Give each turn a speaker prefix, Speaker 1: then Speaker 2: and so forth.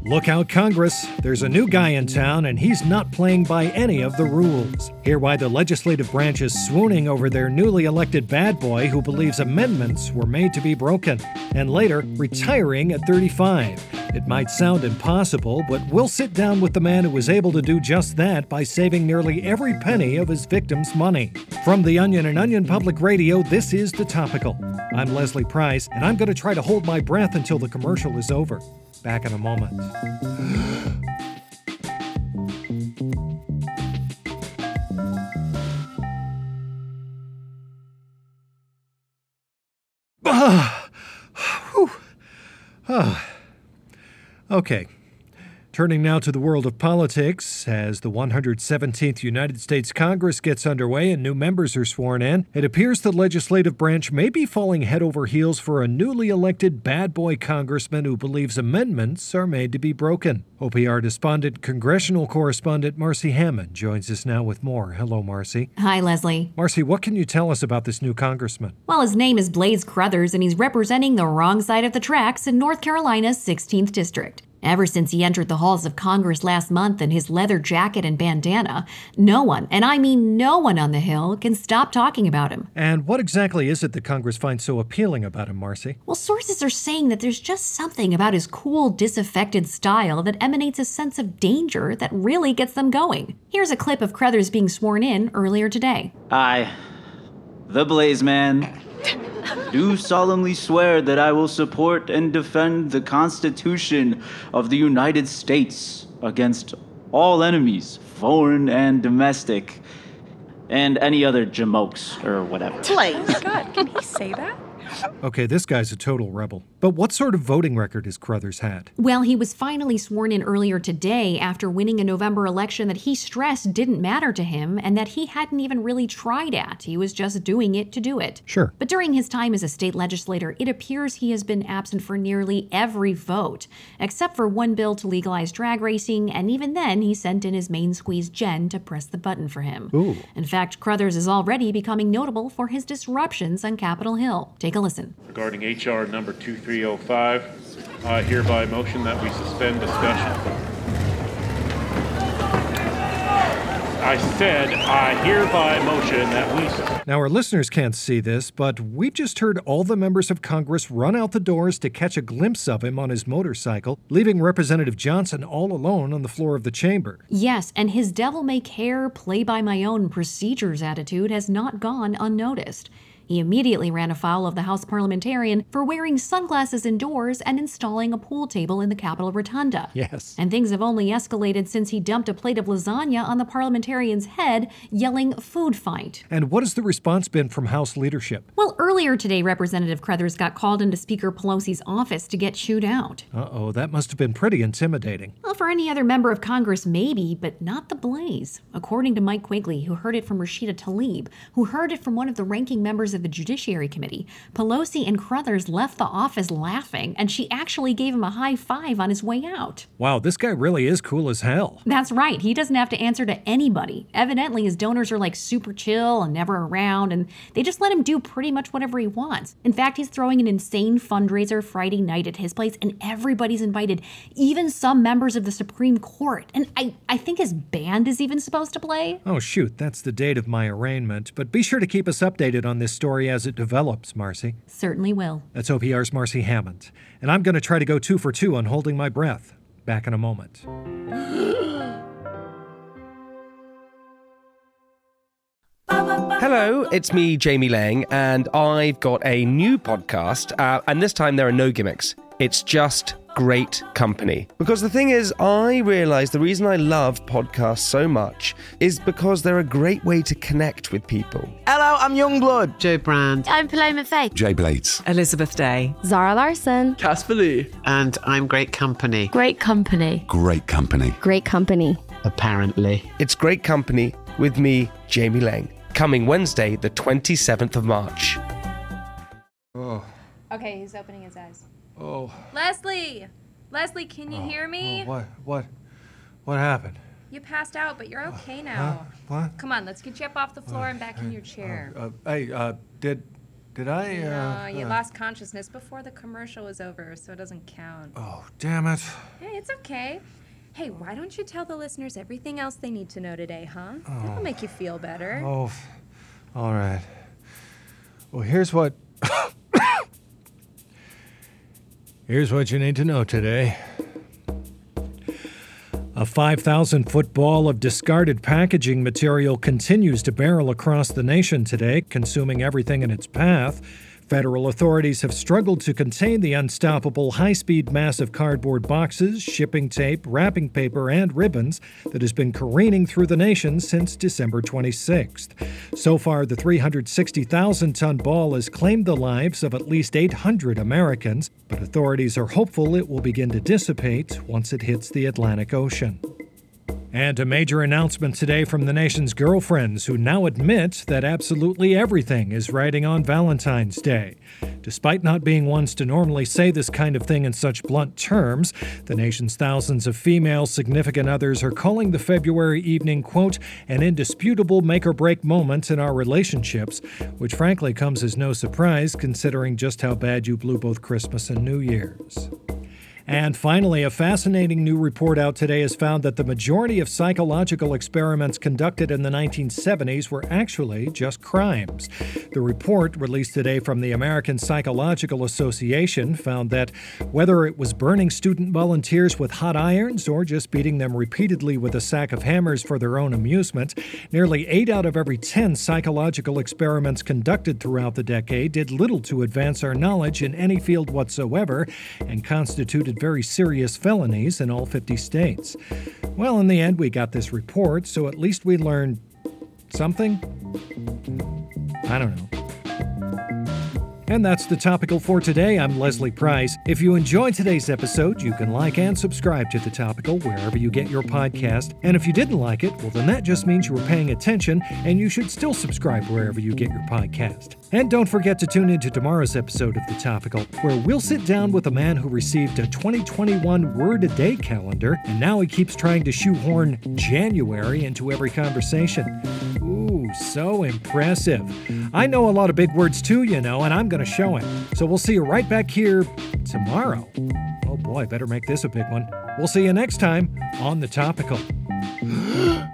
Speaker 1: Look out, Congress. There's a new guy in town, and he's not playing by any of the rules. Hear why the legislative branch is swooning over their newly elected bad boy who believes amendments were made to be broken, and later, retiring at 35. It might sound impossible, but we'll sit down with the man who was able to do just that by saving nearly every penny of his victims' money. From The Onion and Onion Public Radio, this is The Topical. I'm Leslie Price, and I'm going to try to hold my breath until the commercial is over. Back in a moment. Okay. Turning now to the world of politics, as the 117th United States Congress gets underway and new members are sworn in, it appears the legislative branch may be falling head over heels for a newly elected bad boy congressman who believes amendments are made to be broken. OPR despondent congressional correspondent Marcy Hammond joins us now with more. Hello, Marcy.
Speaker 2: Hi, Leslie.
Speaker 1: Marcy, what can you tell us about this new congressman?
Speaker 2: Well, his name is Blaze Crothers, and he's representing the wrong side of the tracks in North Carolina's 16th District. Ever since he entered the halls of Congress last month in his leather jacket and bandana, no one, and I mean no one on the Hill, can stop talking about him.
Speaker 1: And what exactly is it that Congress finds so appealing about him, Marcy?
Speaker 2: Well, sources are saying that there's just something about his cool, disaffected style that emanates a sense of danger that really gets them going. Here's a clip of Crothers being sworn in earlier today.
Speaker 3: I, the Blaze Man, do solemnly swear that I will support and defend the Constitution of the United States against all enemies, foreign and domestic, and any other jamokes or whatever.
Speaker 4: Blaze. Oh my God, can he say that?
Speaker 1: Okay, this guy's a total rebel. But what sort of voting record has Crothers had?
Speaker 2: Well, he was finally sworn in earlier today after winning a November election that he stressed didn't matter to him and that he hadn't even really tried at. He was just doing it to do it.
Speaker 1: Sure.
Speaker 2: But during his time as a state legislator, it appears he has been absent for nearly every vote, except for one bill to legalize drag racing, and even then he sent in his main squeeze Jen to press the button for him.
Speaker 1: Ooh.
Speaker 2: In fact, Crothers is already becoming notable for his disruptions on Capitol Hill. Take a listen.
Speaker 5: Regarding H.R. number 2305, I hereby motion that we suspend discussion. I said I hereby motion that we...
Speaker 1: Now, our listeners can't see this, but we just heard all the members of Congress run out the doors to catch a glimpse of him on his motorcycle, leaving Representative Johnson all alone on the floor of the chamber.
Speaker 2: Yes, and his devil-may-care, play-by-my-own procedures attitude has not gone unnoticed. He immediately ran afoul of the House parliamentarian for wearing sunglasses indoors and installing a pool table in the Capitol Rotunda.
Speaker 1: Yes.
Speaker 2: And things have only escalated since he dumped a plate of lasagna on the parliamentarian's head, yelling, "Food fight."
Speaker 1: And what has the response been from House leadership?
Speaker 2: Well, earlier today, Representative Crothers got called into Speaker Pelosi's office to get chewed out.
Speaker 1: Uh-oh, that must have been pretty intimidating.
Speaker 2: Well, for any other member of Congress, maybe, but not the Blaze. According to Mike Quigley, who heard it from Rashida Tlaib, who heard it from one of the ranking members of the Judiciary Committee, Pelosi and Crothers left the office laughing, and she actually gave him a high five on his way out.
Speaker 1: Wow, this guy really is cool as hell.
Speaker 2: That's right. He doesn't have to answer to anybody. Evidently, his donors are like super chill and never around, and they just let him do pretty much whatever he wants. In fact, he's throwing an insane fundraiser Friday night at his place, and everybody's invited, even some members of the Supreme Court. And I think his band is even supposed to play.
Speaker 1: Oh, shoot, that's the date of my arraignment. But be sure to keep us updated on this story as it develops, Marcy.
Speaker 2: Certainly will.
Speaker 1: That's OPR's Marcy Hammond. And I'm going to try to go 2 for 2 on holding my breath. Back in a moment.
Speaker 6: Hello, it's me, Jamie Lang, and I've got a new podcast, and this time there are no gimmicks. It's just great company. Because the thing is, I realise the reason I love podcasts so much is because they're a great way to connect with people.
Speaker 7: Hello, I'm Youngblood.
Speaker 8: Joe Brand.
Speaker 9: I'm Paloma Faye.
Speaker 10: Jay Blades.
Speaker 8: Elizabeth Day.
Speaker 9: Zara Larson.
Speaker 7: Casper Lee.
Speaker 8: And I'm Great Company.
Speaker 9: Great company.
Speaker 10: Great company.
Speaker 9: Great company.
Speaker 8: Apparently.
Speaker 6: It's great company with me, Jamie Lang. Coming Wednesday, the 27th of March.
Speaker 11: Oh.
Speaker 12: Okay, he's opening his eyes.
Speaker 11: Oh.
Speaker 12: Leslie! Leslie, can you hear me?
Speaker 11: What happened?
Speaker 12: You passed out, but you're okay now.
Speaker 11: What?
Speaker 12: Come on, let's get you up off the floor and back in your chair.
Speaker 11: Hey, did Did I?
Speaker 12: No, you lost consciousness before the commercial was over, so it doesn't count.
Speaker 11: Oh, damn it.
Speaker 12: Hey, it's okay. Hey, why don't you tell the listeners everything else they need to know today, huh? That'll make you feel better.
Speaker 11: Oh, all right. Well, here's what you need to know today. A 5,000-foot ball of discarded packaging material continues to barrel across the nation today, consuming everything in its path. Federal authorities have struggled to contain the unstoppable high-speed mass of cardboard boxes, shipping tape, wrapping paper, and ribbons that has been careening through the nation since December 26th. So far, the 360,000-ton ball has claimed the lives of at least 800 Americans, but authorities are hopeful it will begin to dissipate once it hits the Atlantic Ocean. And a major announcement today from the nation's girlfriends, who now admit that absolutely everything is riding on Valentine's Day. Despite not being ones to normally say this kind of thing in such blunt terms, the nation's thousands of female significant others are calling the February evening, quote, an indisputable make-or-break moment in our relationships, which frankly comes as no surprise considering just how bad you blew both Christmas and New Year's. And finally, a fascinating new report out today has found that the majority of psychological experiments conducted in the 1970s were actually just crimes. The report, released today from the American Psychological Association, found that whether it was burning student volunteers with hot irons or just beating them repeatedly with a sack of hammers for their own amusement, nearly 8 out of every 10 psychological experiments conducted throughout the decade did little to advance our knowledge in any field whatsoever and constituted very serious felonies in all 50 states. Well, in the end, we got this report, so at least we learned something? I don't know. And that's the Topical for today. I'm Leslie Price. If you enjoyed today's episode, you can like and subscribe to The Topical wherever you get your podcast. And if you didn't like it, well, then that just means you were paying attention, and you should still subscribe wherever you get your podcast. And don't forget to tune in to tomorrow's episode of The Topical, where we'll sit down with a man who received a 2021 word-a-day calendar, and now he keeps trying to shoehorn January into every conversation. Ooh, so impressive. I know a lot of big words too, you know, and I'm going to show him. So we'll see you right back here tomorrow. Oh boy, better make this a big one. We'll see you next time on The Topical.